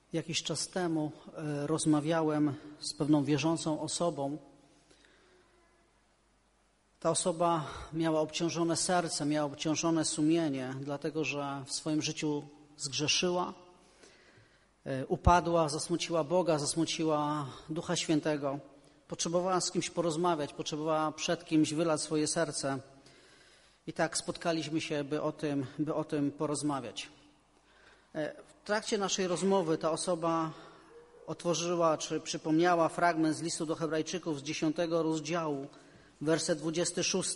Jakiś czas temu rozmawiałem z pewną wierzącą osobą. Ta osoba miała obciążone serce, miała obciążone sumienie, dlatego że w swoim życiu zgrzeszyła, upadła, zasmuciła Boga, zasmuciła Ducha Świętego. Potrzebowała z kimś porozmawiać, potrzebowała przed kimś wylać swoje serce. I tak spotkaliśmy się, by o tym porozmawiać. W trakcie naszej rozmowy ta osoba otworzyła, czy przypomniała fragment z listu do Hebrajczyków z 10 rozdziału, werset 26.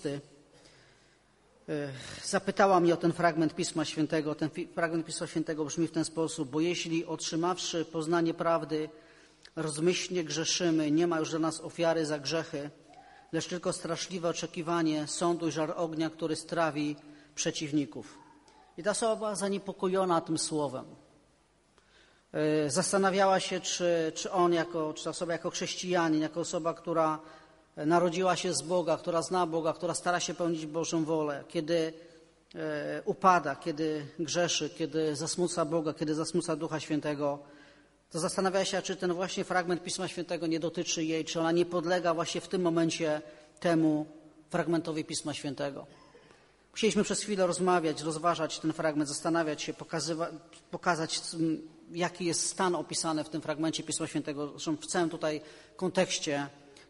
Zapytała mnie o ten fragment Pisma Świętego. Ten fragment Pisma Świętego brzmi w ten sposób: bo jeśli otrzymawszy poznanie prawdy, rozmyślnie grzeszymy, nie ma już dla nas ofiary za grzechy, lecz tylko straszliwe oczekiwanie sądu i żar ognia, który strawi przeciwników. I ta osoba była zaniepokojona tym słowem. Zastanawiała się, czy on, czy ta osoba jako chrześcijanin, jako osoba, która narodziła się z Boga, która zna Boga, która stara się pełnić Bożą wolę, kiedy upada, kiedy grzeszy, kiedy zasmuca Boga, kiedy zasmuca Ducha Świętego, to zastanawiała się, czy ten właśnie fragment Pisma Świętego nie dotyczy jej, czy ona nie podlega właśnie w tym momencie temu fragmentowi Pisma Świętego. Musieliśmy przez chwilę rozmawiać, rozważać ten fragment, zastanawiać się, pokazać, jaki jest stan opisany w tym fragmencie Pisma Świętego, zresztą w całym tutaj kontekście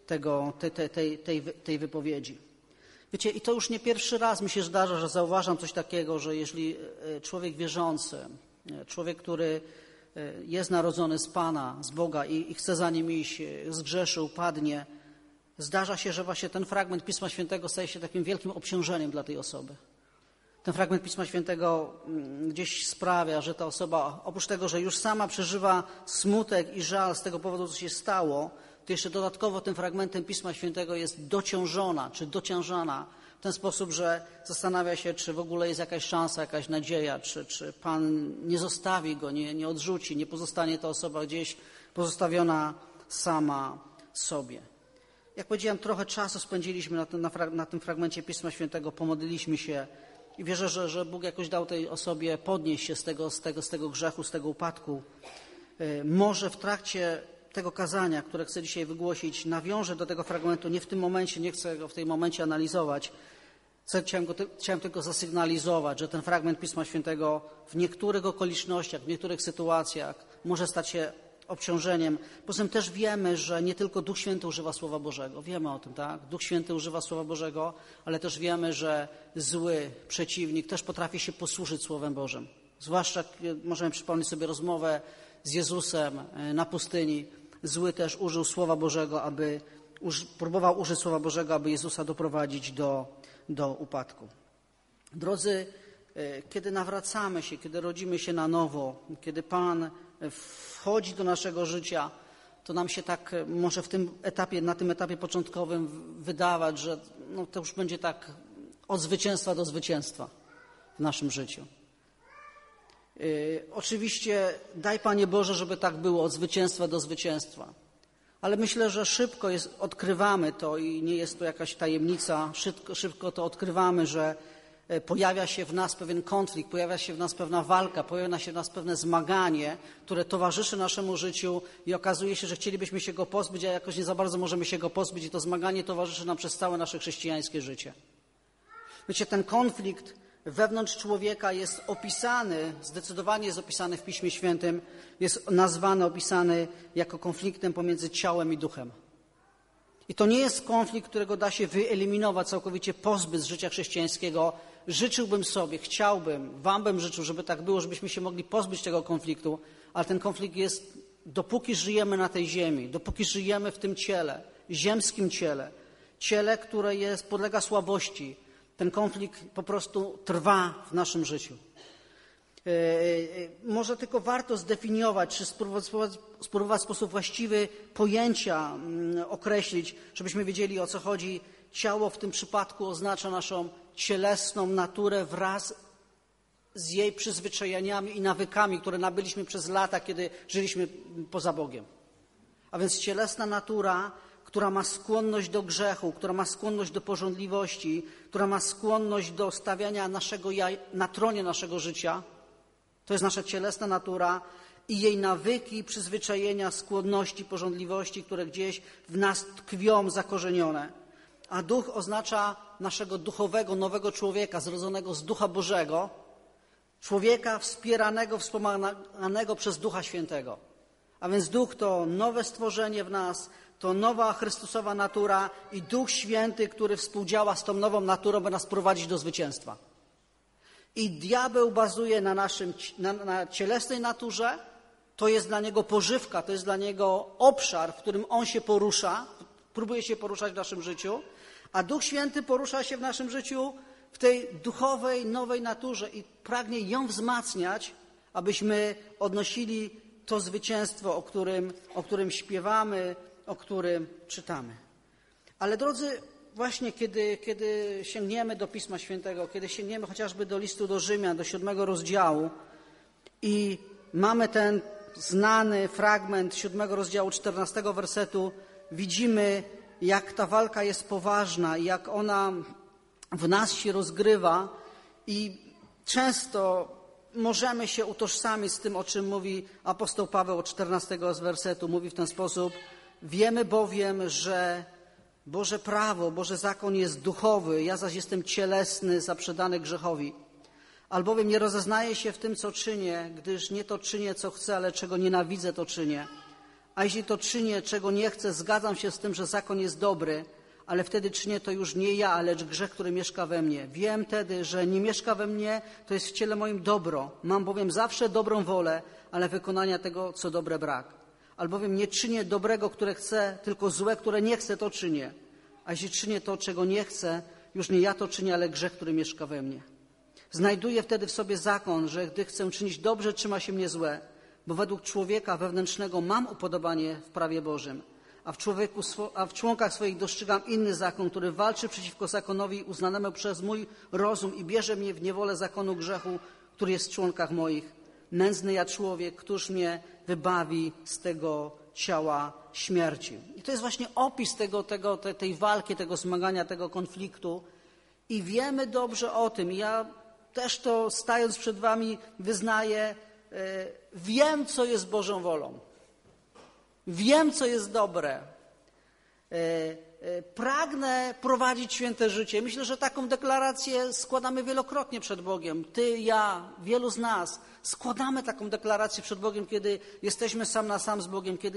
tej wypowiedzi. Wiecie, i to już nie pierwszy raz mi się zdarza, że zauważam coś takiego, że jeżeli człowiek wierzący, człowiek, który jest narodzony z Pana, z Boga i chce za Nim iść, zgrzeszy, upadnie, zdarza się, że właśnie ten fragment Pisma Świętego staje się takim wielkim obciążeniem dla tej osoby. Ten fragment Pisma Świętego gdzieś sprawia, że ta osoba, oprócz tego, że już sama przeżywa smutek i żal z tego powodu, co się stało, to jeszcze dodatkowo tym fragmentem Pisma Świętego jest dociążona, czy dociążana w ten sposób, że zastanawia się, czy w ogóle jest jakaś szansa, jakaś nadzieja, czy Pan nie zostawi go, nie odrzuci, nie pozostanie ta osoba gdzieś pozostawiona sama sobie. Jak powiedziałem, trochę czasu spędziliśmy na tym fragmencie Pisma Świętego, pomodliliśmy się i wierzę, że Bóg jakoś dał tej osobie podnieść się z tego grzechu, z tego upadku. Może w trakcie tego kazania, które chcę dzisiaj wygłosić, nawiążę do tego fragmentu, nie w tym momencie, nie chcę go w tym momencie analizować. Chciałem tylko zasygnalizować, że ten fragment Pisma Świętego w niektórych okolicznościach, w niektórych sytuacjach może stać się obciążeniem. Poza tym też wiemy, że nie tylko Duch Święty używa Słowa Bożego. Wiemy o tym, tak? Duch Święty używa Słowa Bożego, ale też wiemy, że zły przeciwnik też potrafi się posłużyć Słowem Bożym. Zwłaszcza możemy przypomnieć sobie rozmowę z Jezusem na pustyni. Zły też użył Słowa Bożego, próbował użyć Słowa Bożego, aby Jezusa doprowadzić do upadku. Drodzy, kiedy nawracamy się, kiedy rodzimy się na nowo, kiedy Pan wchodzi do naszego życia, to nam się tak może na tym etapie początkowym wydawać, że to już będzie tak od zwycięstwa do zwycięstwa w naszym życiu. Oczywiście daj, Panie Boże, żeby tak było, od zwycięstwa do zwycięstwa. Ale myślę, że szybko odkrywamy to i nie jest to jakaś tajemnica, szybko to odkrywamy, że pojawia się w nas pewien konflikt, pojawia się w nas pewna walka, pojawia się w nas pewne zmaganie, które towarzyszy naszemu życiu i okazuje się, że chcielibyśmy się go pozbyć, a jakoś nie za bardzo możemy się go pozbyć i to zmaganie towarzyszy nam przez całe nasze chrześcijańskie życie. Wiecie, ten konflikt wewnątrz człowieka jest opisany, zdecydowanie jest opisany w Piśmie Świętym, jest opisany jako konfliktem pomiędzy ciałem i duchem. I to nie jest konflikt, którego da się wyeliminować, całkowicie pozbyć z życia chrześcijańskiego. Życzyłbym sobie, chciałbym, wam bym życzył, żeby tak było, żebyśmy się mogli pozbyć tego konfliktu, ale ten konflikt jest, dopóki żyjemy na tej ziemi, dopóki żyjemy w tym ciele, ziemskim ciele, które podlega słabości, ten konflikt po prostu trwa w naszym życiu. Może tylko warto zdefiniować, czy spróbować w sposób właściwy pojęcia określić, żebyśmy wiedzieli, o co chodzi. Ciało w tym przypadku oznacza naszą cielesną naturę wraz z jej przyzwyczajeniami i nawykami, które nabyliśmy przez lata, kiedy żyliśmy poza Bogiem. A więc cielesna natura, która ma skłonność do grzechu, która ma skłonność do pożądliwości, która ma skłonność do stawiania naszego ja na tronie naszego życia. To jest nasza cielesna natura i jej nawyki, przyzwyczajenia, skłonności, pożądliwości, które gdzieś w nas tkwią zakorzenione. A duch oznacza naszego duchowego, nowego człowieka, zrodzonego z Ducha Bożego, człowieka wspieranego, wspomaganego przez Ducha Świętego. A więc duch to nowe stworzenie w nas, to nowa Chrystusowa natura i Duch Święty, który współdziała z tą nową naturą, by nas prowadzić do zwycięstwa. I diabeł bazuje na cielesnej naturze, to jest dla niego pożywka, to jest dla niego obszar, w którym on się porusza, próbuje się poruszać w naszym życiu, a Duch Święty porusza się w naszym życiu w tej duchowej, nowej naturze i pragnie ją wzmacniać, abyśmy odnosili to zwycięstwo, o którym śpiewamy, o którym czytamy. Ale drodzy, właśnie kiedy sięgniemy do Pisma Świętego, kiedy sięgniemy chociażby do listu do Rzymian, do 7 rozdziału i mamy ten znany fragment 7 rozdziału 14 wersetu, widzimy, jak ta walka jest poważna i jak ona w nas się rozgrywa i często możemy się utożsamić z tym, o czym mówi apostoł Paweł od 14 wersetu. Mówi w ten sposób: wiemy bowiem, że Boże prawo, Boży zakon jest duchowy, ja zaś jestem cielesny, zaprzedany grzechowi. Albowiem nie rozeznaję się w tym, co czynię, gdyż nie to czynię, co chcę, ale czego nienawidzę, to czynię. A jeśli to czynię, czego nie chcę, zgadzam się z tym, że zakon jest dobry, ale wtedy czynię to już nie ja, lecz grzech, który mieszka we mnie. Wiem tedy, że nie mieszka we mnie, to jest w ciele moim dobro. Mam bowiem zawsze dobrą wolę, ale wykonania tego, co dobre, brak. Albowiem nie czynię dobrego, które chcę, tylko złe, które nie chcę, to czynię. A jeśli czynię to, czego nie chcę, już nie ja to czynię, ale grzech, który mieszka we mnie. Znajduję wtedy w sobie zakon, że gdy chcę czynić dobrze, trzyma się mnie złe, bo według człowieka wewnętrznego mam upodobanie w prawie Bożym, a w członkach swoich dostrzegam inny zakon, który walczy przeciwko zakonowi uznanemu przez mój rozum i bierze mnie w niewolę zakonu grzechu, który jest w członkach moich. Nędzny ja człowiek, któż mnie wybawi z tego ciała śmierci. I to jest właśnie opis tej walki, tego zmagania, tego konfliktu. I wiemy dobrze o tym. Ja też to, stając przed wami, wyznaję. Wiem, co jest Bożą wolą. Wiem, co jest dobre. Pragnę prowadzić święte życie. Myślę, że taką deklarację składamy wielokrotnie przed Bogiem. Ty, ja, wielu z nas składamy taką deklarację przed Bogiem, kiedy jesteśmy sam na sam z Bogiem, kiedy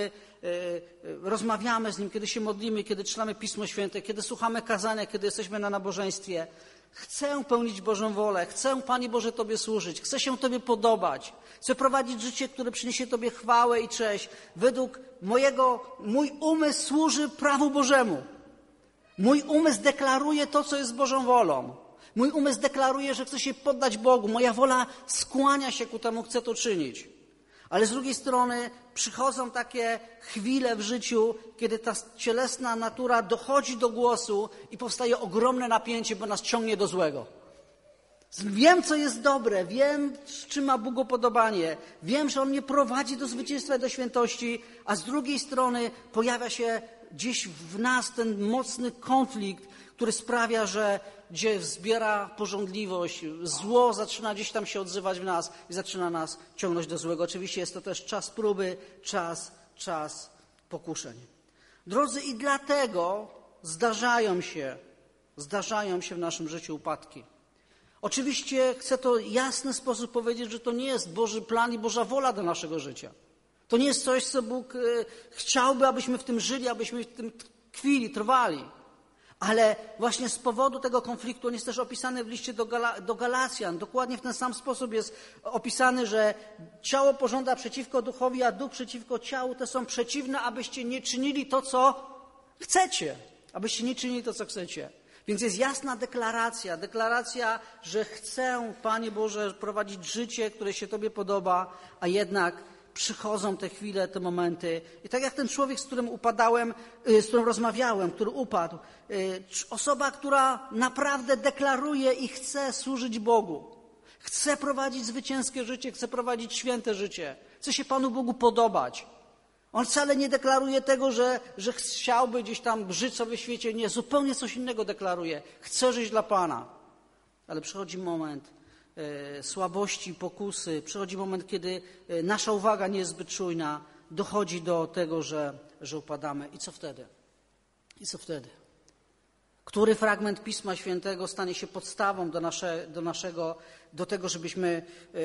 rozmawiamy z Nim, kiedy się modlimy, kiedy czytamy Pismo Święte, kiedy słuchamy kazania, kiedy jesteśmy na nabożeństwie. Chcę pełnić Bożą wolę, chcę, Panie Boże, Tobie służyć, chcę się Tobie podobać, chcę prowadzić życie, które przyniesie Tobie chwałę i cześć. Mój umysł służy prawu Bożemu. Mój umysł deklaruje to, co jest Bożą wolą. Mój umysł deklaruje, że chce się poddać Bogu. Moja wola skłania się ku temu, chcę to czynić. Ale z drugiej strony przychodzą takie chwile w życiu, kiedy ta cielesna natura dochodzi do głosu i powstaje ogromne napięcie, bo nas ciągnie do złego. Wiem, co jest dobre, wiem, z czym ma Bóg upodobanie, wiem, że On mnie prowadzi do zwycięstwa i do świętości, a z drugiej strony pojawia się gdzieś w nas ten mocny konflikt, który sprawia, że gdzie wzbiera pożądliwość, zło zaczyna gdzieś tam się odzywać w nas i zaczyna nas ciągnąć do złego. Oczywiście jest to też czas próby, czas pokuszeń. Drodzy, i dlatego zdarzają się w naszym życiu upadki. Oczywiście chcę to w jasny sposób powiedzieć, że to nie jest Boży plan i Boża wola do naszego życia. To nie jest coś, co Bóg chciałby, abyśmy w tym żyli, abyśmy w tym tkwili, trwali. Ale właśnie z powodu tego konfliktu on jest też opisany w liście do Galacjan. Dokładnie w ten sam sposób jest opisany, że ciało pożąda przeciwko duchowi, a duch przeciwko ciału. Te są przeciwne, abyście nie czynili to, co chcecie. Abyście nie czynili to, co chcecie. Więc jest jasna deklaracja, że chcę, Panie Boże, prowadzić życie, które się Tobie podoba, a jednak przychodzą te chwile, te momenty. I tak jak ten człowiek, z którym rozmawiałem, który upadł, osoba, która naprawdę deklaruje i chce służyć Bogu, chce prowadzić zwycięskie życie, chce prowadzić święte życie, chce się Panu Bogu podobać. On wcale nie deklaruje tego, że chciałby gdzieś tam żyć sobie w świecie. Nie, zupełnie coś innego deklaruje. Chce żyć dla Pana. Ale przychodzi moment, słabości, pokusy, przychodzi moment, kiedy nasza uwaga nie jest zbyt czujna, dochodzi do tego, że upadamy. I co wtedy? I co wtedy? Który fragment Pisma Świętego stanie się podstawą do tego, żebyśmy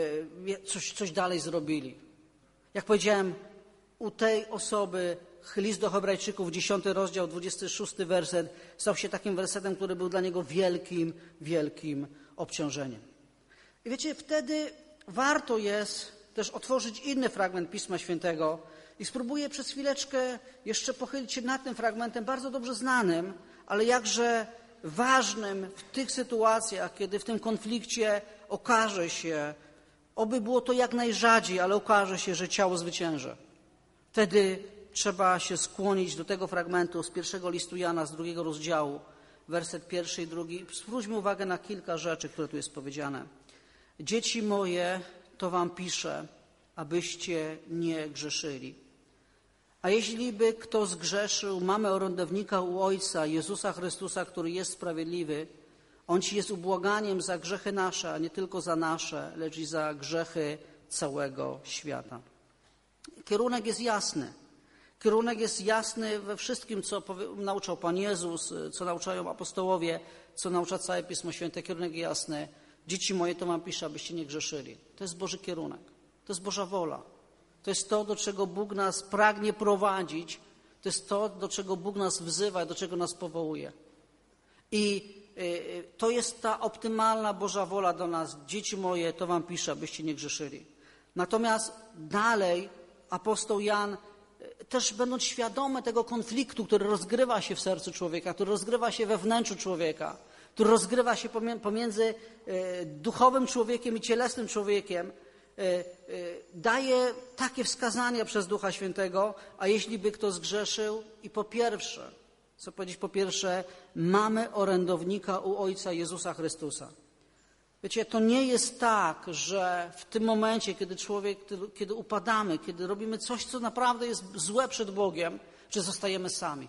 coś dalej zrobili? Jak powiedziałem, u tej osoby list do Hebrajczyków, 10 rozdział, 26 werset, stał się takim wersetem, który był dla niego wielkim, wielkim obciążeniem. I wiecie, wtedy warto jest też otworzyć inny fragment Pisma Świętego i spróbuję przez chwileczkę jeszcze pochylić się nad tym fragmentem, bardzo dobrze znanym, ale jakże ważnym w tych sytuacjach, kiedy w tym konflikcie okaże się, oby było to jak najrzadziej, ale okaże się, że ciało zwycięży. Wtedy trzeba się skłonić do tego fragmentu z pierwszego listu Jana, z 2 rozdziału, werset 1 i 2. Zwróćmy uwagę na kilka rzeczy, które tu jest powiedziane. Dzieci moje, to wam piszę, abyście nie grzeszyli. A jeśli by kto zgrzeszył, mamy orędownika u Ojca, Jezusa Chrystusa, który jest sprawiedliwy. On ci jest ubłaganiem za grzechy nasze, a nie tylko za nasze, lecz i za grzechy całego świata. Kierunek jest jasny. Kierunek jest jasny we wszystkim, co nauczał Pan Jezus, co nauczają apostołowie, co naucza całe Pismo Święte. Kierunek jest jasny. Dzieci moje, to wam piszę, abyście nie grzeszyli. To jest Boży kierunek. To jest Boża wola. To jest to, do czego Bóg nas pragnie prowadzić. To jest to, do czego Bóg nas wzywa, do czego nas powołuje. I to jest ta optymalna Boża wola do nas. Dzieci moje, to wam piszę, abyście nie grzeszyli. Natomiast dalej apostoł Jan, też będąc świadomy tego konfliktu, który rozgrywa się w sercu człowieka, który rozgrywa się we wnętrzu człowieka, który rozgrywa się pomiędzy duchowym człowiekiem i cielesnym człowiekiem, daje takie wskazania przez Ducha Świętego, a jeśli by kto zgrzeszył i po pierwsze, co powiedzieć po pierwsze, mamy orędownika u Ojca Jezusa Chrystusa. Wiecie, to nie jest tak, że w tym momencie, kiedy upadamy, kiedy robimy coś, co naprawdę jest złe przed Bogiem, że zostajemy sami.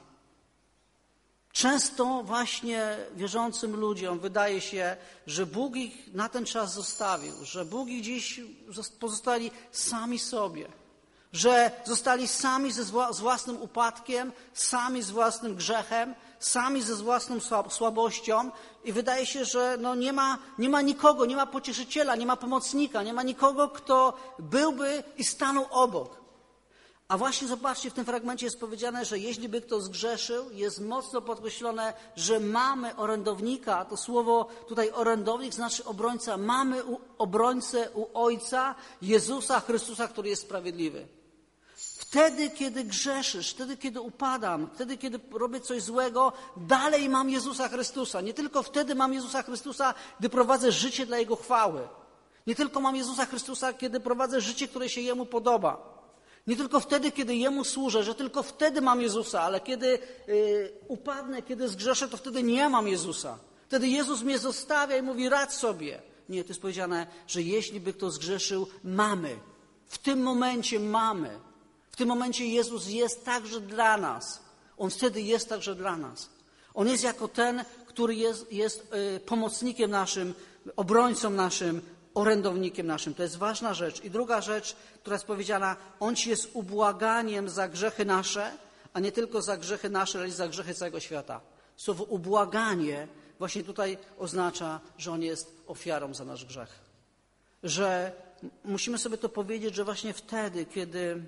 Często właśnie wierzącym ludziom wydaje się, że Bóg ich na ten czas zostawił, że Bóg ich dziś pozostali sami sobie, że zostali sami z własnym upadkiem, sami z własnym grzechem, sami ze własną słabością i wydaje się, że nie ma nikogo, nie ma pocieszyciela, nie ma pomocnika, nie ma nikogo, kto byłby i stanął obok. A właśnie zobaczcie, w tym fragmencie jest powiedziane, że jeśli by kto zgrzeszył, jest mocno podkreślone, że mamy orędownika. To słowo tutaj orędownik znaczy obrońca. Mamy obrońcę u Ojca, Jezusa Chrystusa, który jest sprawiedliwy. Wtedy, kiedy grzeszysz, wtedy, kiedy upadam, wtedy, kiedy robię coś złego, dalej mam Jezusa Chrystusa. Nie tylko wtedy mam Jezusa Chrystusa, gdy prowadzę życie dla Jego chwały. Nie tylko mam Jezusa Chrystusa, kiedy prowadzę życie, które się Jemu podoba. Nie tylko wtedy, kiedy Jemu służę, że tylko wtedy mam Jezusa, ale kiedy upadnę, kiedy zgrzeszę, to wtedy nie mam Jezusa. Wtedy Jezus mnie zostawia i mówi, radź sobie. Nie, to jest powiedziane, że jeśli by kto zgrzeszył, mamy. W tym momencie mamy. W tym momencie Jezus jest także dla nas. On wtedy jest także dla nas. On jest jako ten, który jest pomocnikiem naszym, obrońcą naszym, orędownikiem naszym. To jest ważna rzecz. I druga rzecz, która jest powiedziana, On ci jest ubłaganiem za grzechy nasze, a nie tylko za grzechy nasze, ale i za grzechy całego świata. Słowo ubłaganie właśnie tutaj oznacza, że On jest ofiarą za nasz grzech. Że musimy sobie to powiedzieć, że właśnie wtedy, kiedy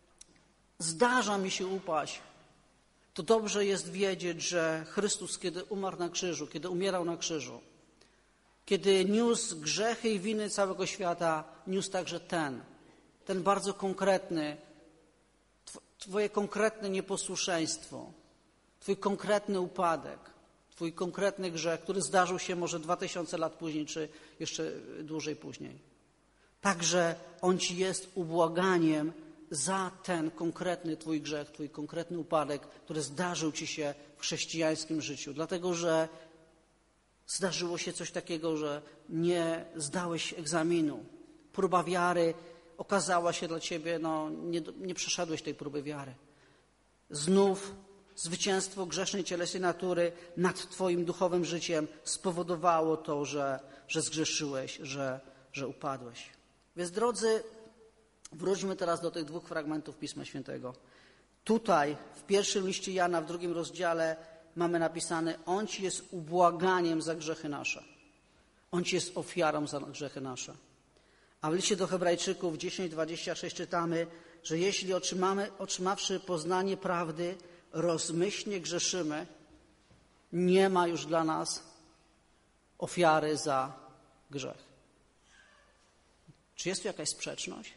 zdarza mi się upaść, to dobrze jest wiedzieć, że Chrystus, kiedy umarł na krzyżu, kiedy umierał na krzyżu, kiedy niósł grzechy i winy całego świata, niósł także ten bardzo konkretny, twoje konkretne nieposłuszeństwo, twój konkretny upadek, twój konkretny grzech, który zdarzył się może 2000 lat później, czy jeszcze dłużej później. Także On ci jest ubłaganiem za ten konkretny twój grzech, twój konkretny upadek, który zdarzył ci się w chrześcijańskim życiu. Dlatego, że zdarzyło się coś takiego, że nie zdałeś egzaminu. Próba wiary okazała się dla ciebie, nie przeszedłeś tej próby wiary. Znów zwycięstwo grzesznej cielesnej natury nad twoim duchowym życiem spowodowało to, że zgrzeszyłeś, że upadłeś. Więc drodzy, wróćmy teraz do tych 2 fragmentów Pisma Świętego. Tutaj w pierwszym liście Jana, w 2 rozdziale mamy napisane: On ci jest ubłaganiem za grzechy nasze. On ci jest ofiarą za grzechy nasze. A w liście do Hebrajczyków 10:26 czytamy, że jeśli otrzymawszy poznanie prawdy, rozmyślnie grzeszymy, nie ma już dla nas ofiary za grzech. Czy jest tu jakaś sprzeczność?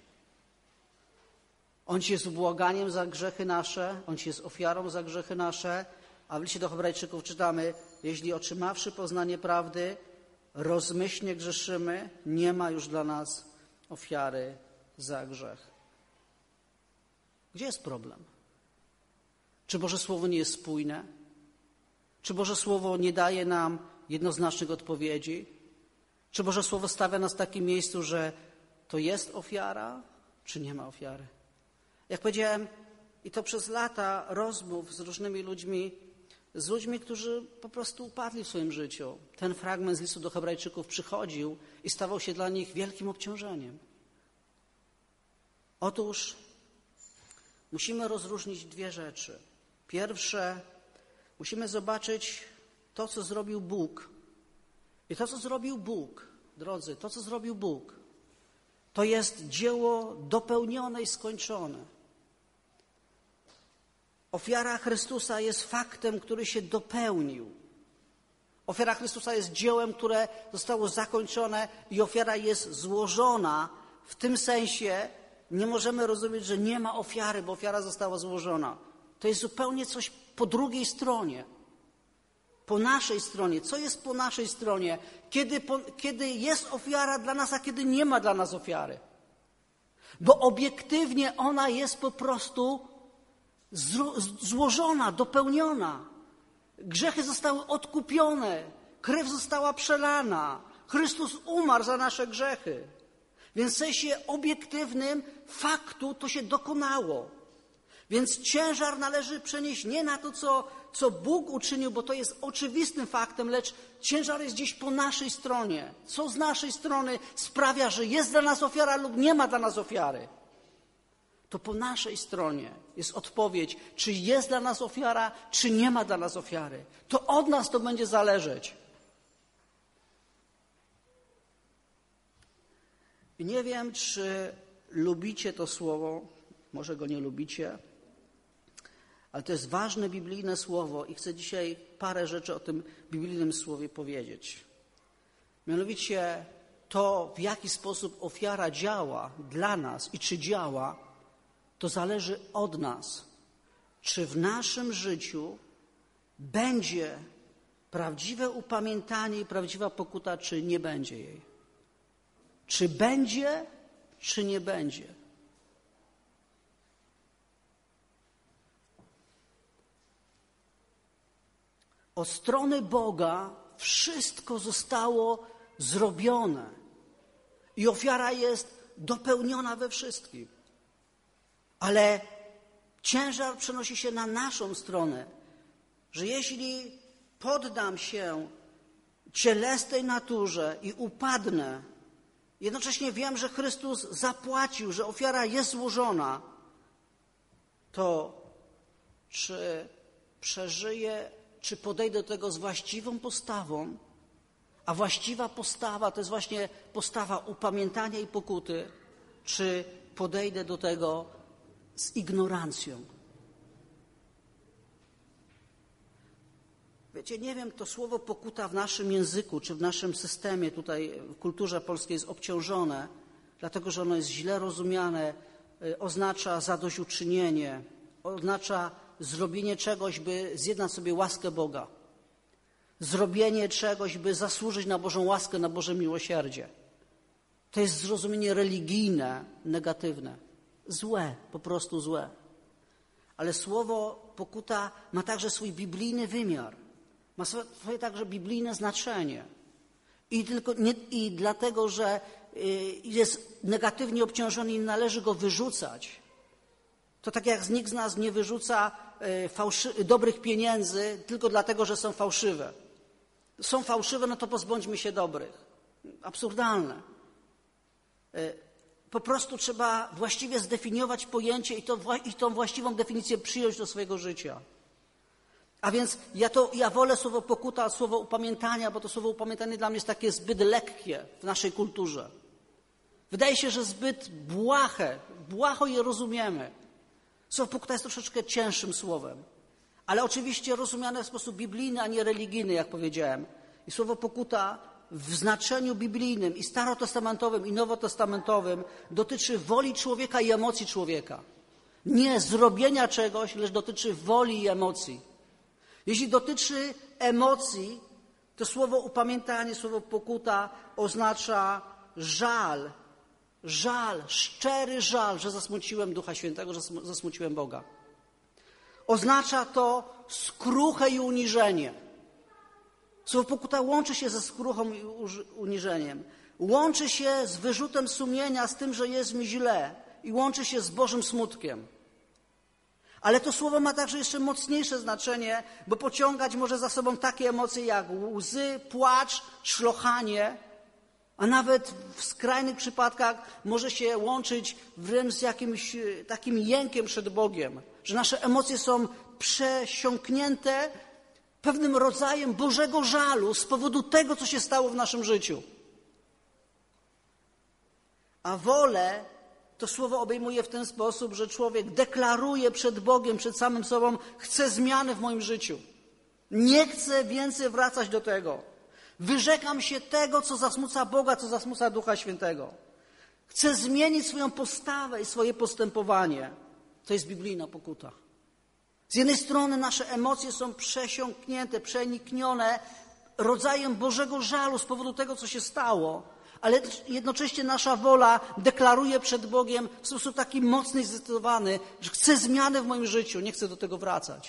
On ci jest ubłaganiem za grzechy nasze, on ci jest ofiarą za grzechy nasze, a w liście do Hebrajczyków czytamy: jeśli otrzymawszy poznanie prawdy, rozmyślnie grzeszymy, nie ma już dla nas ofiary za grzech. Gdzie jest problem? Czy Boże Słowo nie jest spójne? Czy Boże Słowo nie daje nam jednoznacznych odpowiedzi? Czy Boże Słowo stawia nas w takim miejscu, że to jest ofiara, czy nie ma ofiary? Jak powiedziałem, i to przez lata rozmów z różnymi ludźmi, którzy po prostu upadli w swoim życiu. Ten fragment z listu do Hebrajczyków przychodził i stawał się dla nich wielkim obciążeniem. Otóż musimy rozróżnić 2 rzeczy. Pierwsze, musimy zobaczyć to, co zrobił Bóg. I to, co zrobił Bóg, drodzy, to, co zrobił Bóg, to jest dzieło dopełnione i skończone. Ofiara Chrystusa jest faktem, który się dopełnił. Ofiara Chrystusa jest dziełem, które zostało zakończone i ofiara jest złożona. W tym sensie nie możemy rozumieć, że nie ma ofiary, bo ofiara została złożona. To jest zupełnie coś po drugiej stronie. Po naszej stronie. Co jest po naszej stronie? Kiedy jest ofiara dla nas, a kiedy nie ma dla nas ofiary. Bo obiektywnie ona jest po prostu złożona, dopełniona. Grzechy zostały odkupione. Krew została przelana. Chrystus umarł za nasze grzechy. Więc w sensie obiektywnym faktu to się dokonało. Więc ciężar należy przenieść nie na to, co Bóg uczynił, bo to jest oczywistym faktem, lecz ciężar jest gdzieś po naszej stronie. Co z naszej strony sprawia, że jest dla nas ofiara lub nie ma dla nas ofiary. To po naszej stronie jest odpowiedź, czy jest dla nas ofiara, czy nie ma dla nas ofiary. To od nas to będzie zależeć. I nie wiem, czy lubicie to słowo, może go nie lubicie, ale to jest ważne biblijne słowo i chcę dzisiaj parę rzeczy o tym biblijnym słowie powiedzieć. Mianowicie to, w jaki sposób ofiara działa dla nas i czy działa, to zależy od nas, czy w naszym życiu będzie prawdziwe upamiętanie i prawdziwa pokuta, czy nie będzie jej. Czy będzie, czy nie będzie. Od strony Boga wszystko zostało zrobione i ofiara jest dopełniona we wszystkim. Ale ciężar przenosi się na naszą stronę, że jeśli poddam się cielesnej naturze i upadnę, jednocześnie wiem, że Chrystus zapłacił, że ofiara jest złożona, to czy przeżyję, czy podejdę do tego z właściwą postawą, a właściwa postawa to jest właśnie postawa upamiętania i pokuty, czy podejdę do tego z ignorancją. Wiecie, nie wiem, to słowo pokuta w naszym języku, czy w naszym systemie tutaj, w kulturze polskiej jest obciążone, dlatego że ono jest źle rozumiane, oznacza zadośćuczynienie, oznacza zrobienie czegoś, by zjednać sobie łaskę Boga. Zrobienie czegoś, by zasłużyć na Bożą łaskę, na Boże miłosierdzie. To jest zrozumienie religijne, negatywne. Złe, po prostu złe. Ale słowo pokuta ma także swój biblijny wymiar. Ma swoje także biblijne znaczenie. I dlatego, że jest negatywnie obciążony i należy go wyrzucać, To tak jak nikt z nas nie wyrzuca dobrych pieniędzy tylko dlatego, że są fałszywe. Są fałszywe, no to pozbądźmy się dobrych. Absurdalne. Po prostu trzeba właściwie zdefiniować pojęcie i tą właściwą definicję przyjąć do swojego życia. A więc ja wolę słowo pokuta od słowa upamiętania, bo to słowo upamiętanie dla mnie jest takie zbyt lekkie w naszej kulturze. Wydaje się, że zbyt błaho je rozumiemy. Słowo pokuta jest troszeczkę cięższym słowem, ale oczywiście rozumiane w sposób biblijny, a nie religijny, jak powiedziałem. I słowo pokuta w znaczeniu biblijnym i starotestamentowym i nowotestamentowym dotyczy woli człowieka i emocji człowieka. Nie zrobienia czegoś, lecz dotyczy woli i emocji. Jeśli dotyczy emocji, to słowo upamiętanie, słowo pokuta oznacza żal, szczery żal, że zasmuciłem Ducha Świętego, że zasmuciłem Boga. Oznacza to skruchę i uniżenie. Słowo pokuta łączy się ze skruchą i uniżeniem. Łączy się z wyrzutem sumienia, z tym, że jest mi źle. I łączy się z Bożym smutkiem. Ale to słowo ma także jeszcze mocniejsze znaczenie, bo pociągać może za sobą takie emocje jak łzy, płacz, szlochanie, a nawet w skrajnych przypadkach może się łączyć wręcz z jakimś takim jękiem przed Bogiem, że nasze emocje są przesiąknięte pewnym rodzajem Bożego żalu z powodu tego, co się stało w naszym życiu. A wolę to słowo obejmuje w ten sposób, że człowiek deklaruje przed Bogiem, przed samym sobą, chcę zmiany w moim życiu. Nie chcę więcej wracać do tego. Wyrzekam się tego, co zasmuca Boga, co zasmuca Ducha Świętego. Chcę zmienić swoją postawę i swoje postępowanie. To jest biblijna pokuta. Z jednej strony nasze emocje są przesiąknięte, przeniknione rodzajem Bożego żalu z powodu tego, co się stało, ale jednocześnie nasza wola deklaruje przed Bogiem w sposób taki mocny i zdecydowany, że chcę zmiany w moim życiu, nie chcę do tego wracać.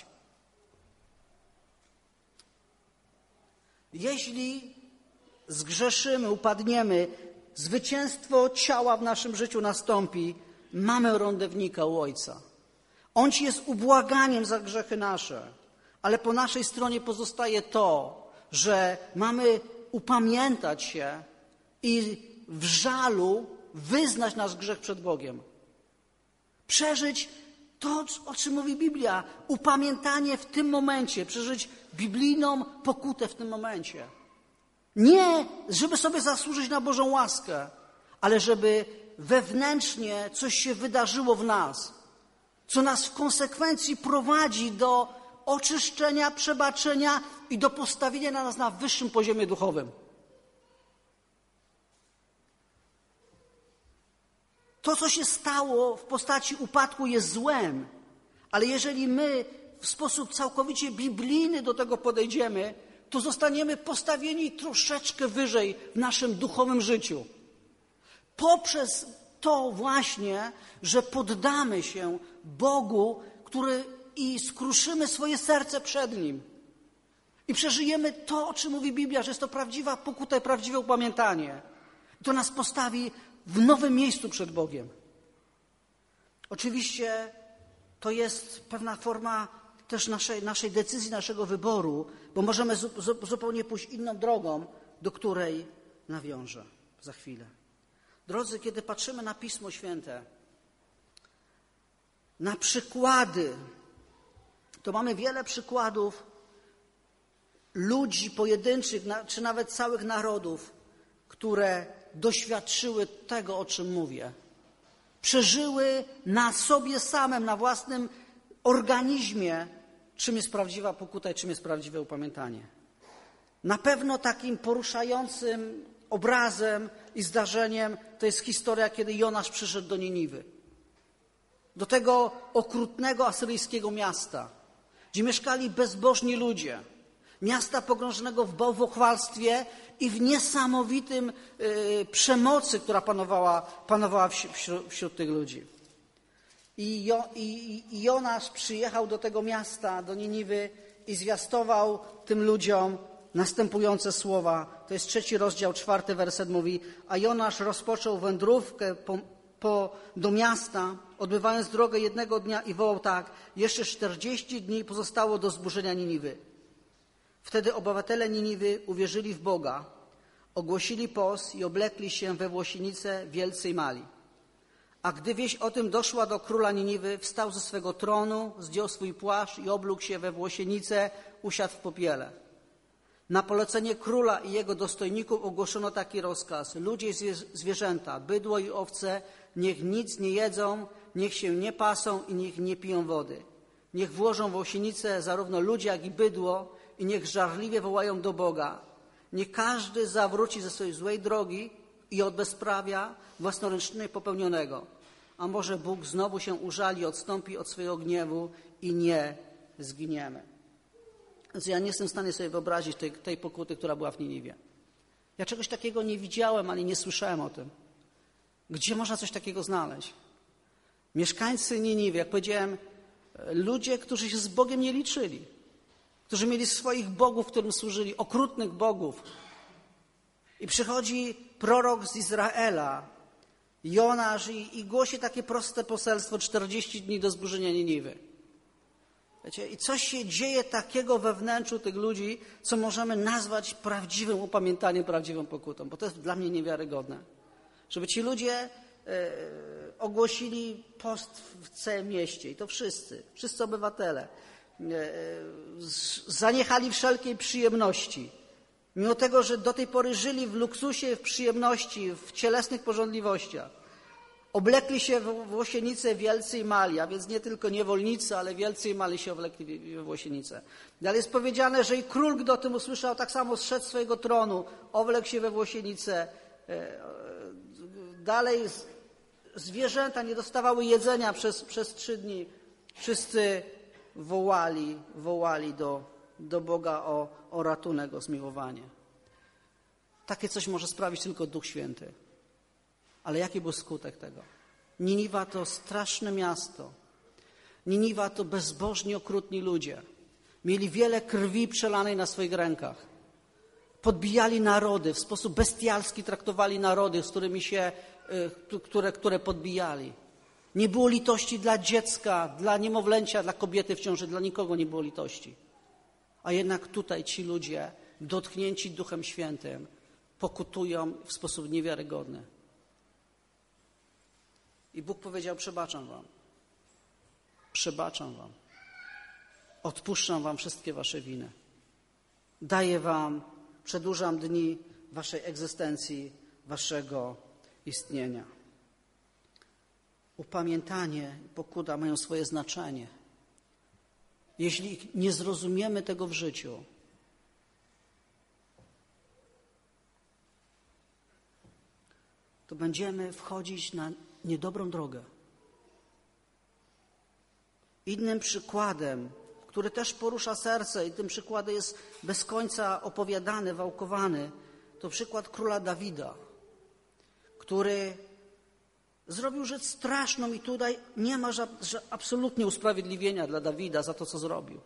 Jeśli zgrzeszymy, upadniemy, zwycięstwo ciała w naszym życiu nastąpi, mamy orędownika u Ojca. On ci jest ubłaganiem za grzechy nasze, ale po naszej stronie pozostaje to, że mamy upamiętać się i w żalu wyznać nasz grzech przed Bogiem. Przeżyć to, o czym mówi Biblia, upamiętanie w tym momencie, przeżyć biblijną pokutę w tym momencie. Nie, żeby sobie zasłużyć na Bożą łaskę, ale żeby wewnętrznie coś się wydarzyło w nas, co nas w konsekwencji prowadzi do oczyszczenia, przebaczenia i do postawienia nas na wyższym poziomie duchowym. To, co się stało w postaci upadku, jest złem, ale jeżeli my w sposób całkowicie biblijny do tego podejdziemy, to zostaniemy postawieni troszeczkę wyżej w naszym duchowym życiu. Poprzez to właśnie, że poddamy się Bogu, i skruszymy swoje serce przed Nim. I przeżyjemy to, o czym mówi Biblia, że jest to prawdziwa pokuta i prawdziwe upamiętanie. To nas postawi w nowym miejscu przed Bogiem. Oczywiście to jest pewna forma też naszej decyzji, naszego wyboru, bo możemy zupełnie pójść inną drogą, do której nawiążę za chwilę. Drodzy, kiedy patrzymy na Pismo Święte, na przykłady, to mamy wiele przykładów ludzi pojedynczych, czy nawet całych narodów, które doświadczyły tego, o czym mówię. Przeżyły na sobie samym, na własnym organizmie, czym jest prawdziwa pokuta i czym jest prawdziwe upamiętanie. Na pewno takim poruszającym obrazem i zdarzeniem to jest historia, kiedy Jonasz przyszedł do Niniwy. Do tego okrutnego asyryjskiego miasta, gdzie mieszkali bezbożni ludzie. Miasta pogrążonego w bałwochwalstwie i w niesamowitym przemocy, która panowała wśród tych ludzi. I Jonasz przyjechał do tego miasta, do Niniwy i zwiastował tym ludziom następujące słowa. To jest 3 rozdział, 4 werset mówi: a Jonasz rozpoczął wędrówkę do miasta, odbywając drogę jednego dnia i wołał tak: jeszcze 40 dni pozostało do zburzenia Niniwy. Wtedy obywatele Niniwy uwierzyli w Boga, ogłosili post i oblekli się we włosienice wielcy i mali. A gdy wieść o tym doszła do króla Niniwy, wstał ze swego tronu, zdjął swój płaszcz i oblógł się we włosienicę, usiadł w popiele. Na polecenie króla i jego dostojników ogłoszono taki rozkaz: ludzie i zwierzęta, bydło i owce, niech nic nie jedzą, niech się nie pasą i niech nie piją wody. Niech włożą włosienice zarówno ludzie, jak i bydło i niech żarliwie wołają do Boga. Niech każdy zawróci ze swojej złej drogi i od bezprawia własnoręcznie popełnionego. A może Bóg znowu się użali, odstąpi od swojego gniewu i nie zginiemy. Więc ja nie jestem w stanie sobie wyobrazić tej pokuty, która była w Niniwie. Ja czegoś takiego nie widziałem, ani nie słyszałem o tym. Gdzie można coś takiego znaleźć? Mieszkańcy Niniwy, jak powiedziałem, ludzie, którzy się z Bogiem nie liczyli, którzy mieli swoich bogów, którym służyli, okrutnych bogów. I przychodzi prorok z Izraela, Jonasz, i głosi takie proste poselstwo: 40 dni do zburzenia Niniwy. Wiecie, i coś się dzieje takiego we wnętrzu tych ludzi, co możemy nazwać prawdziwym upamiętaniem, prawdziwą pokutą, bo to jest dla mnie niewiarygodne. Żeby ci ludzie ogłosili post w całym mieście, i to wszyscy obywatele, zaniechali wszelkiej przyjemności. Mimo tego, że do tej pory żyli w luksusie, w przyjemności, w cielesnych pożądliwościach. Oblekli się w włosienice wielcy i mali, a więc nie tylko niewolnicy, ale wielcy i mali się oblekli w włosienice. Dalej jest powiedziane, że i król, gdy o tym usłyszał, tak samo zszedł z swojego tronu, oblekł się we włosienice. Dalej zwierzęta nie dostawały jedzenia przez 3 dni. Wszyscy wołali do Boga o ratunek, o zmiłowanie. Takie coś może sprawić tylko Duch Święty. Ale jaki był skutek tego? Niniwa to straszne miasto. Niniwa to bezbożni, okrutni ludzie. Mieli wiele krwi przelanej na swoich rękach. Podbijali narody, w sposób bestialski traktowali narody, z którymi które podbijali. Nie było litości dla dziecka, dla niemowlęcia, dla kobiety w ciąży, dla nikogo nie było litości. A jednak tutaj ci ludzie, dotknięci Duchem Świętym, pokutują w sposób niewiarygodny. I Bóg powiedział: przebaczam wam, odpuszczam wam wszystkie wasze winy. Daję wam, przedłużam dni waszej egzystencji, waszego istnienia. Upamiętanie i pokuta mają swoje znaczenie. Jeśli nie zrozumiemy tego w życiu, to będziemy wchodzić na niedobrą drogę. Innym przykładem, który też porusza serce i tym przykładem jest bez końca opowiadany, wałkowany, to przykład króla Dawida, który zrobił rzecz straszną i tutaj nie ma absolutnie usprawiedliwienia dla Dawida za to, co zrobił.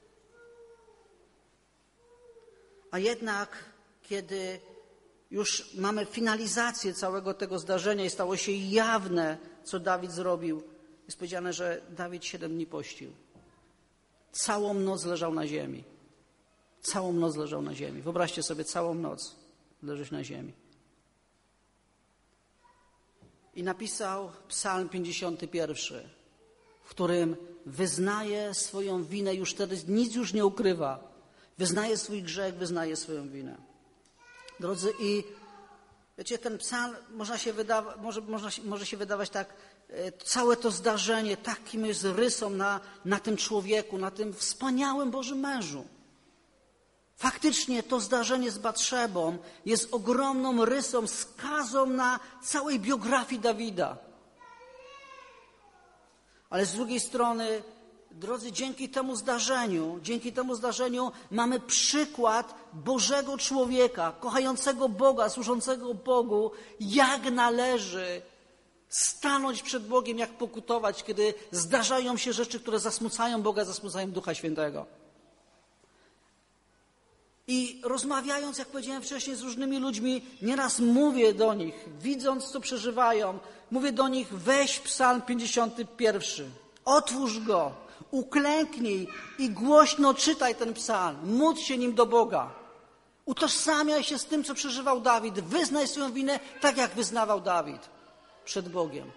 A jednak, kiedy już mamy finalizację całego tego zdarzenia i stało się jawne, co Dawid zrobił, jest powiedziane, że Dawid 7 dni pościł. Całą noc leżał na ziemi. Całą noc leżał na ziemi. Wyobraźcie sobie, całą noc leżeć na ziemi. I napisał Psalm 51, w którym wyznaje swoją winę, już wtedy nic już nie ukrywa. Wyznaje swój grzech, wyznaje swoją winę. Drodzy, i wiecie, ten psalm może się wydawać tak, całe to zdarzenie takim jest rysą na tym człowieku, na tym wspaniałym Bożym mężu. Faktycznie to zdarzenie z Batszebą jest ogromną rysą, skazą na całej biografii Dawida. Ale z drugiej strony, drodzy, dzięki temu zdarzeniu mamy przykład Bożego człowieka, kochającego Boga, służącego Bogu, jak należy stanąć przed Bogiem, jak pokutować, kiedy zdarzają się rzeczy, które zasmucają Boga, zasmucają Ducha Świętego. I rozmawiając, jak powiedziałem wcześniej, z różnymi ludźmi, nieraz mówię do nich, widząc, co przeżywają, mówię do nich, weź Psalm 51, otwórz go, uklęknij i głośno czytaj ten psalm, módl się nim do Boga. Utożsamiaj się z tym, co przeżywał Dawid, wyznaj swoją winę tak, jak wyznawał Dawid przed Bogiem.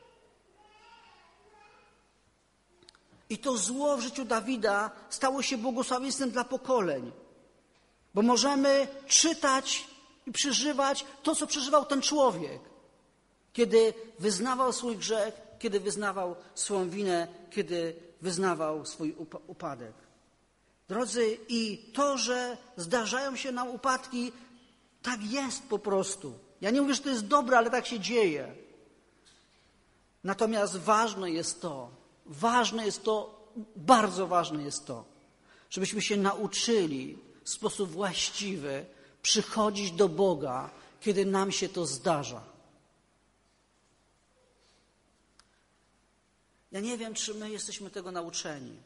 I to zło w życiu Dawida stało się błogosławieństwem dla pokoleń. Bo możemy czytać i przeżywać to, co przeżywał ten człowiek, kiedy wyznawał swój grzech, kiedy wyznawał swoją winę, kiedy wyznawał swój upadek. Drodzy, i to, że zdarzają się nam upadki, tak jest po prostu. Ja nie mówię, że to jest dobre, ale tak się dzieje. Natomiast ważne jest to, bardzo ważne jest to, żebyśmy się nauczyli w sposób właściwy przychodzić do Boga, kiedy nam się to zdarza. Ja nie wiem, czy my jesteśmy tego nauczeni.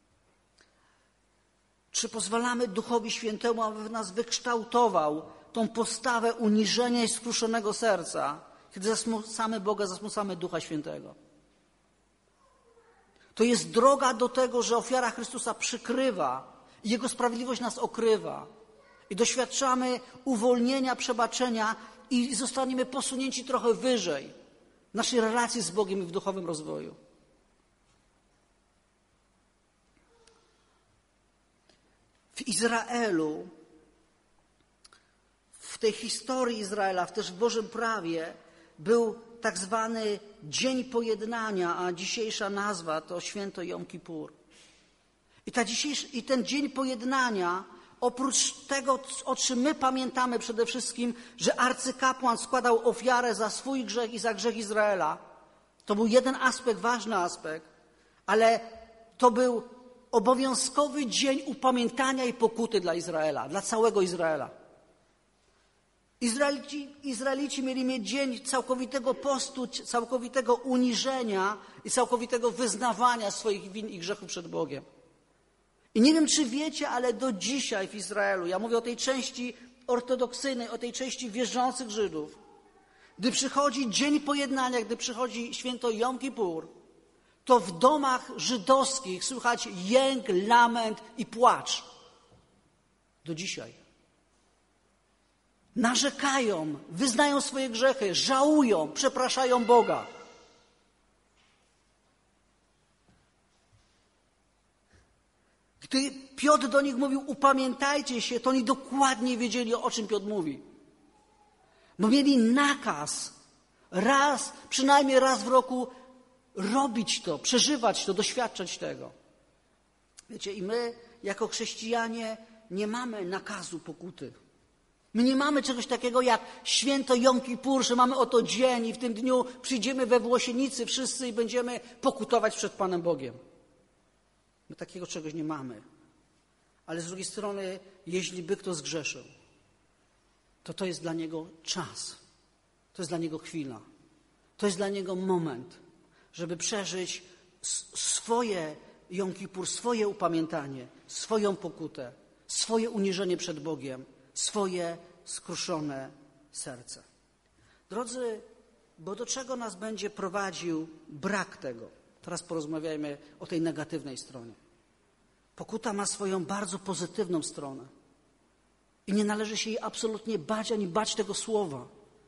Czy pozwalamy Duchowi Świętemu, aby w nas wykształtował tą postawę uniżenia i skruszonego serca, kiedy zasmucamy Boga, zasmucamy Ducha Świętego. To jest droga do tego, że ofiara Chrystusa przykrywa i Jego sprawiedliwość nas okrywa. I doświadczamy uwolnienia, przebaczenia i zostaniemy posunięci trochę wyżej w naszej relacji z Bogiem i w duchowym rozwoju. W Izraelu, w tej historii Izraela, też w Bożym prawie był tak zwany Dzień Pojednania, a dzisiejsza nazwa to Święto Jom Kippur. I ten Dzień Pojednania, oprócz tego, o czym my pamiętamy przede wszystkim, że arcykapłan składał ofiarę za swój grzech i za grzech Izraela, to był jeden aspekt, ważny aspekt, ale to był obowiązkowy dzień upamiętania i pokuty dla Izraela, dla całego Izraela. Izraelici mieli mieć dzień całkowitego postu, całkowitego uniżenia i całkowitego wyznawania swoich win i grzechów przed Bogiem. I nie wiem, czy wiecie, ale do dzisiaj w Izraelu, ja mówię o tej części ortodoksyjnej, o tej części wierzących Żydów, gdy przychodzi Dzień Pojednania, gdy przychodzi święto Jom Kippur, to w domach żydowskich słychać jęk, lament i płacz. Do dzisiaj. Narzekają, wyznają swoje grzechy, żałują, przepraszają Boga. Gdy Piotr do nich mówił, upamiętajcie się, to oni dokładnie wiedzieli, o czym Piotr mówi. Bo mieli nakaz przynajmniej raz w roku robić to, przeżywać to, doświadczać tego. Wiecie, i my jako chrześcijanie nie mamy nakazu pokuty. My nie mamy czegoś takiego jak święto Jom Kippur, że mamy oto dzień i w tym dniu przyjdziemy we Włosienicy wszyscy i będziemy pokutować przed Panem Bogiem. My takiego czegoś nie mamy. Ale z drugiej strony, jeśli by kto zgrzeszył, to jest dla niego czas. To jest dla niego chwila. To jest dla niego moment, żeby przeżyć swoje Jom Kippur, swoje upamiętanie, swoją pokutę, swoje uniżenie przed Bogiem, swoje skruszone serce. Drodzy, bo do czego nas będzie prowadził brak tego? Teraz porozmawiajmy o tej negatywnej stronie. Pokuta ma swoją bardzo pozytywną stronę. I nie należy się jej absolutnie bać, ani bać tego słowa.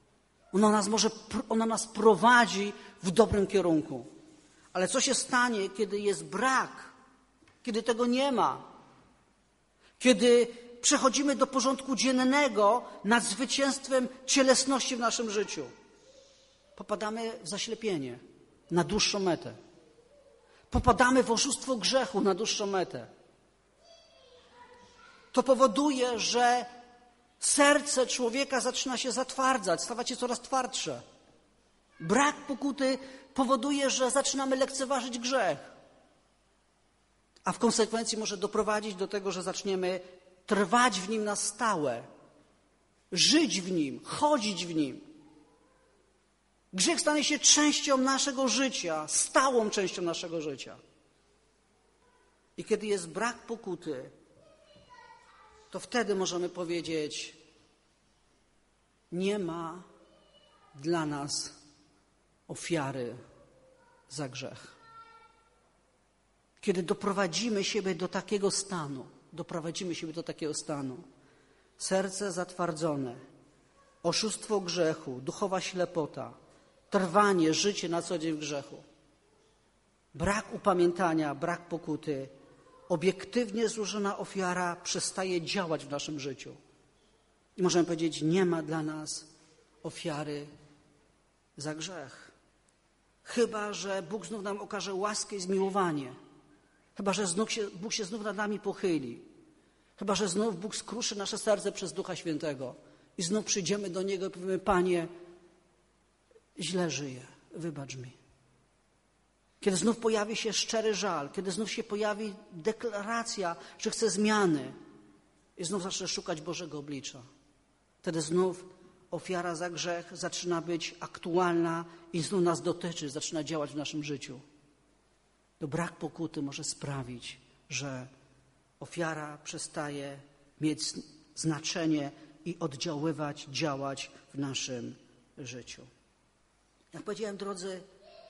Ona nas prowadzi w dobrym kierunku. Ale co się stanie, kiedy jest brak? Kiedy tego nie ma? Kiedy przechodzimy do porządku dziennego nad zwycięstwem cielesności w naszym życiu? Popadamy w zaślepienie na dłuższą metę. Popadamy w oszustwo grzechu na dłuższą metę. To powoduje, że serce człowieka zaczyna się zatwardzać, stawać się coraz twardsze. Brak pokuty powoduje, że zaczynamy lekceważyć grzech. A w konsekwencji może doprowadzić do tego, że zaczniemy trwać w nim na stałe, żyć w nim, chodzić w nim. Grzech stanie się częścią naszego życia, stałą częścią naszego życia. I kiedy jest brak pokuty, to wtedy możemy powiedzieć, nie ma dla nas ofiary za grzech. Kiedy doprowadzimy siebie do takiego stanu, serce zatwardzone, oszustwo grzechu, duchowa ślepota, trwanie, życie na co dzień w grzechu, brak upamiętania, brak pokuty, obiektywnie złożona ofiara przestaje działać w naszym życiu. I możemy powiedzieć, nie ma dla nas ofiary za grzech. Chyba że Bóg znów nam okaże łaskę i zmiłowanie. Chyba że Bóg się znów nad nami pochyli. Chyba że znów Bóg skruszy nasze serce przez Ducha Świętego. I znów przyjdziemy do Niego i powiemy, Panie, źle żyję, wybacz mi. Kiedy znów pojawi się szczery żal, kiedy znów się pojawi deklaracja, że chcę zmiany i znów zacznę szukać Bożego oblicza. Wtedy znów ofiara za grzech zaczyna być aktualna i znów nas dotyczy, zaczyna działać w naszym życiu. To brak pokuty może sprawić, że ofiara przestaje mieć znaczenie i oddziaływać, działać w naszym życiu. Jak powiedziałem, drodzy,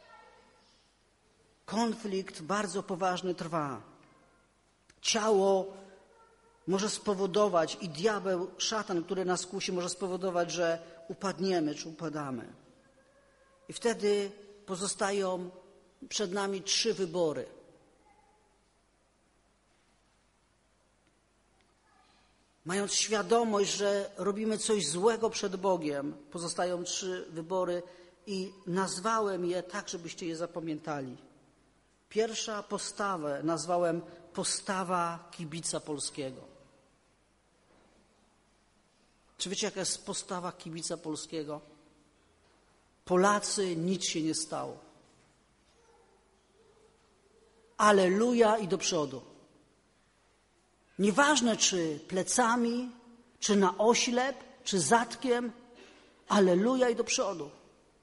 konflikt bardzo poważny trwa. Ciało może spowodować i diabeł, szatan, który nas kusi, może spowodować, że upadniemy czy upadamy. I wtedy pozostają przed nami 3 wybory. Mając świadomość, że robimy coś złego przed Bogiem, pozostają 3 wybory i nazwałem je tak, żebyście je zapamiętali. Pierwsza postawę nazwałem postawa kibica polskiego. Czy wiecie, jaka jest postawa kibica polskiego? Polacy, nic się nie stało. Alleluja i do przodu. Nieważne, czy plecami, czy na oślep, czy zadkiem, alleluja i do przodu.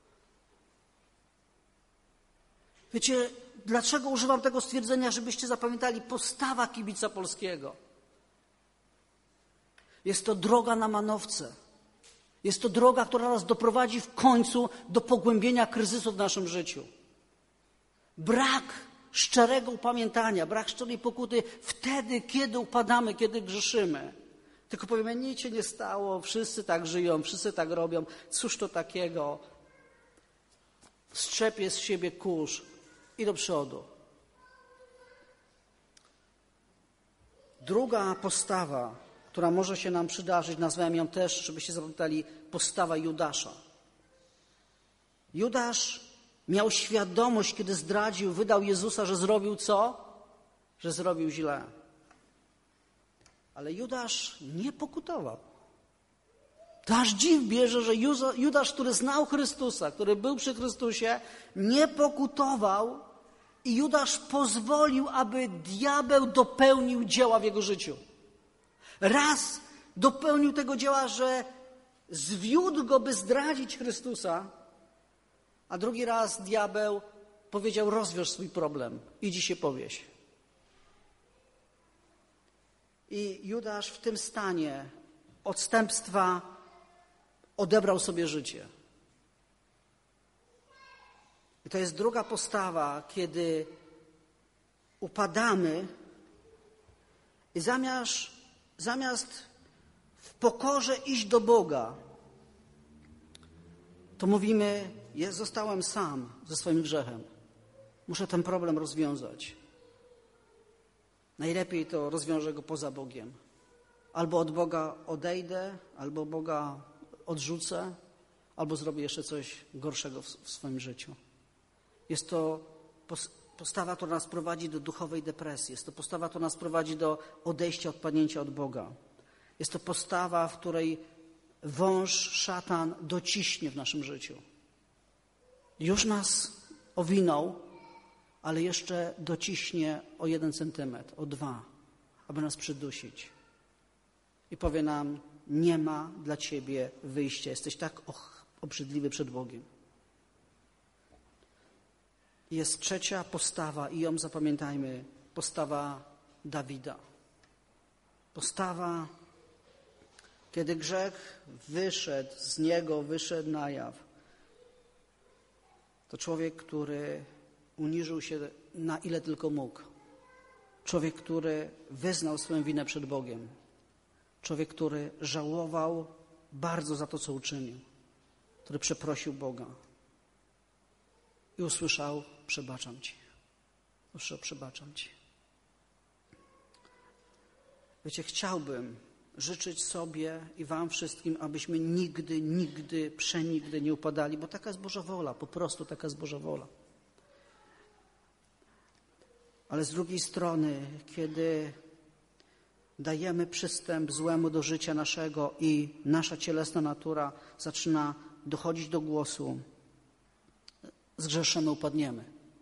Wiecie, dlaczego używam tego stwierdzenia, żebyście zapamiętali postawa kibica polskiego? Jest to droga na manowce. Jest to droga, która nas doprowadzi w końcu do pogłębienia kryzysu w naszym życiu. Brak szczerego upamiętania, brak szczerej pokuty wtedy, kiedy upadamy, kiedy grzeszymy. Tylko powiemy, nic się nie stało, wszyscy tak żyją, wszyscy tak robią, cóż to takiego. Strzepie z siebie kurz i do przodu. Druga postawa, która może się nam przydarzyć, nazwałem ją też, żebyście zapamiętali, postawa Judasza. Judasz miał świadomość, kiedy zdradził, wydał Jezusa, że zrobił co? Że zrobił źle. Ale Judasz nie pokutował. To aż dziw bierze, że Judasz, który znał Chrystusa, który był przy Chrystusie, nie pokutował i Judasz pozwolił, aby diabeł dopełnił dzieła w jego życiu. Raz dopełnił tego dzieła, że zwiódł go, by zdradzić Chrystusa, a drugi raz diabeł powiedział, rozwiąż swój problem, idź się powieś. I Judasz w tym stanie odstępstwa odebrał sobie życie. I to jest druga postawa, kiedy upadamy i zamiast w pokorze iść do Boga, to mówimy, zostałem sam ze swoim grzechem. Muszę ten problem rozwiązać. Najlepiej to rozwiążę go poza Bogiem. Albo od Boga odejdę, albo Boga odrzucę, albo zrobię jeszcze coś gorszego w swoim życiu. Jest to postawa, która nas prowadzi do duchowej depresji. Jest to postawa, która nas prowadzi do odejścia, odpadnięcia od Boga. Jest to postawa, w której wąż, szatan dociśnie w naszym życiu. Już nas owinął, ale jeszcze dociśnie o 1 centymetr, o 2, aby nas przydusić. I powie nam, nie ma dla ciebie wyjścia. Jesteś tak obrzydliwy przed Bogiem. Jest trzecia postawa i ją zapamiętajmy. Postawa Dawida. Postawa Kiedy grzech z niego wyszedł na jaw, to człowiek, który uniżył się na ile tylko mógł. Człowiek, który wyznał swoją winę przed Bogiem. Człowiek, który żałował bardzo za to, co uczynił. Który przeprosił Boga. I usłyszał: przebaczam Ci. Usłyszał: przebaczam Ci. Wiecie, chciałbym życzyć sobie i wam wszystkim, abyśmy nigdy, przenigdy nie upadali, bo taka jest Boża wola, po prostu taka jest Boża wola. Ale z drugiej strony, kiedy dajemy przystęp złemu do życia naszego i nasza cielesna natura zaczyna dochodzić do głosu, zgrzeszymy, upadniemy.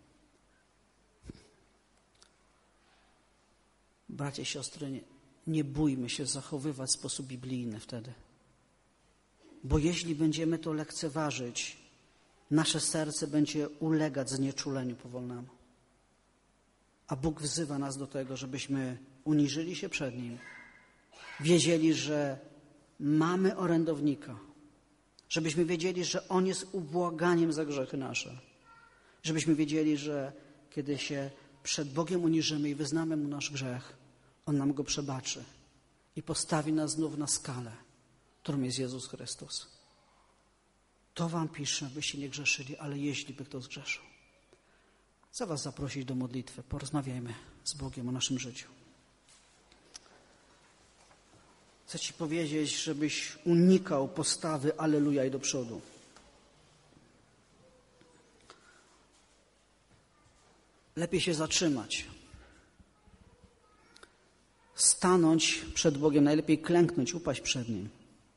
Bracia i siostry, nie bójmy się zachowywać w sposób biblijny wtedy. Bo jeśli będziemy to lekceważyć, nasze serce będzie ulegać znieczuleniu powolnemu. A Bóg wzywa nas do tego, żebyśmy uniżyli się przed Nim. Wiedzieli, że mamy orędownika. Żebyśmy wiedzieli, że On jest ubłaganiem za grzechy nasze. Żebyśmy wiedzieli, że kiedy się przed Bogiem uniżymy i wyznamy Mu nasz grzech, On nam go przebaczy i postawi nas znów na skalę, którą jest Jezus Chrystus. To wam piszę, byście nie grzeszyli, ale jeśli by kto zgrzeszył. Chcę was zaprosić do modlitwy. Porozmawiajmy z Bogiem o naszym życiu. Chcę ci powiedzieć, żebyś unikał postawy alleluja i do przodu. Lepiej się zatrzymać. Stanąć przed Bogiem, najlepiej klęknąć, upaść przed Nim.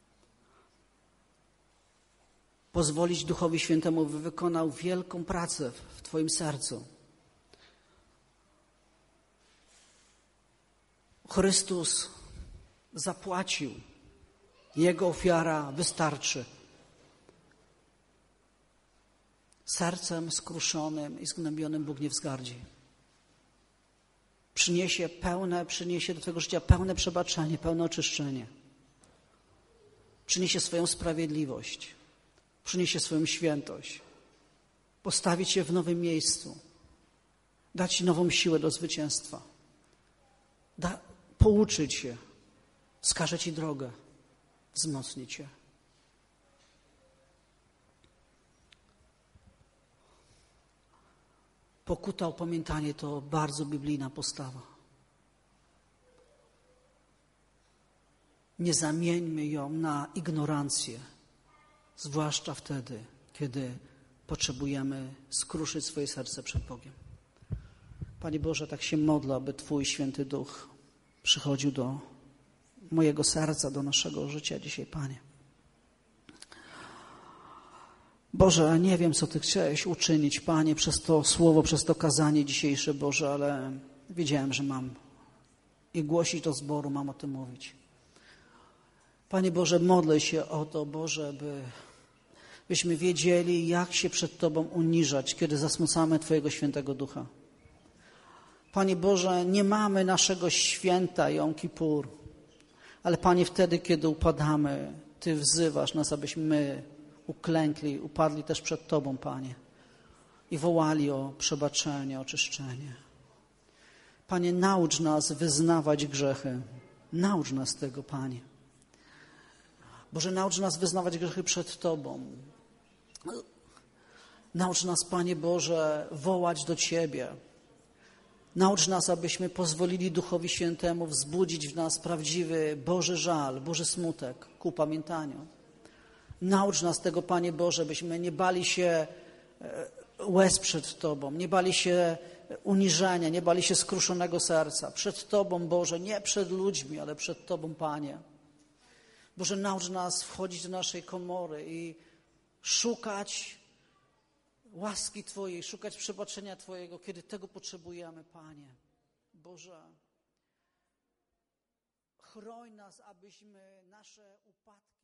Pozwolić Duchowi Świętemu, by wykonał wielką pracę w twoim sercu. Chrystus zapłacił. Jego ofiara wystarczy. Sercem skruszonym i zgnębionym Bóg nie wzgardzi. Przyniesie do twojego życia pełne przebaczenie, pełne oczyszczenie. Przyniesie swoją sprawiedliwość. Przyniesie swoją świętość. Postawić cię w nowym miejscu. Dać ci nową siłę do zwycięstwa. Pouczyć się. Wskaże ci drogę. Wzmocni cię. Pokuta, opamiętanie to bardzo biblijna postawa. Nie zamieńmy ją na ignorancję, zwłaszcza wtedy, kiedy potrzebujemy skruszyć swoje serce przed Bogiem. Panie Boże, tak się modlę, aby Twój Święty Duch przychodził do mojego serca, do naszego życia dzisiaj, Panie. Boże, nie wiem, co Ty chciałeś uczynić, Panie, przez to słowo, przez to kazanie dzisiejsze, Boże, ale wiedziałem, że mam i głosić do zboru, mam o tym mówić. Panie Boże, modlę się o to, Boże, byśmy wiedzieli, jak się przed Tobą uniżać, kiedy zasmucamy Twojego Świętego Ducha. Panie Boże, nie mamy naszego święta Jom Kippur, ale Panie, wtedy, kiedy upadamy, Ty wzywasz nas, abyśmy uklękli, upadli też przed Tobą, Panie, i wołali o przebaczenie, oczyszczenie. Panie, naucz nas wyznawać grzechy. Naucz nas tego, Panie. Boże, naucz nas wyznawać grzechy przed Tobą. Naucz nas, Panie Boże, wołać do Ciebie. Naucz nas, abyśmy pozwolili Duchowi Świętemu wzbudzić w nas prawdziwy Boży żal, Boży smutek ku upamiętaniu. Naucz nas tego, Panie Boże, byśmy nie bali się łez przed Tobą, nie bali się uniżenia, nie bali się skruszonego serca. Przed Tobą, Boże, nie przed ludźmi, ale przed Tobą, Panie. Boże, naucz nas wchodzić do naszej komory i szukać łaski Twojej, szukać przebaczenia Twojego, kiedy tego potrzebujemy, Panie. Boże, chroń nas, abyśmy nasze upadki